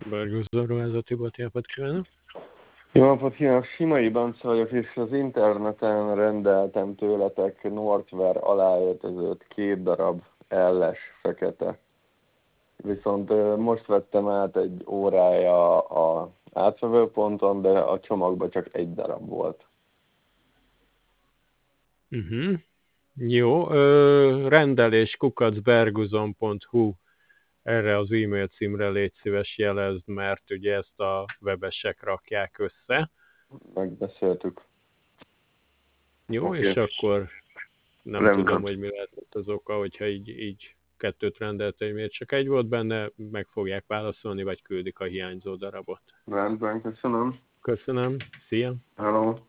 Bergőző ruházati bolt, napot kívánok! Jó napot kívánok! Simai Bence vagyok, és az interneten rendeltem tőletek Northwear aláöltözőt, 2 darab elles fekete. Viszont most vettem át egy órája a átvevőponton, de a csomagban csak 1 darab volt. Jó, rendelés kukacberguzon.hu, erre az e-mail címre légy szíves jelezd, mert ugye ezt a webesek rakják össze. Megbeszéltük. Jó, Oké. és akkor nem Rendben. tudom, hogy mi lehetett az oka, hogyha így 2-t rendelt, hogy miért csak 1 volt benne, meg fogják válaszolni, vagy küldik a hiányzó darabot. Rendben, köszönöm. Köszönöm, szia! Hello.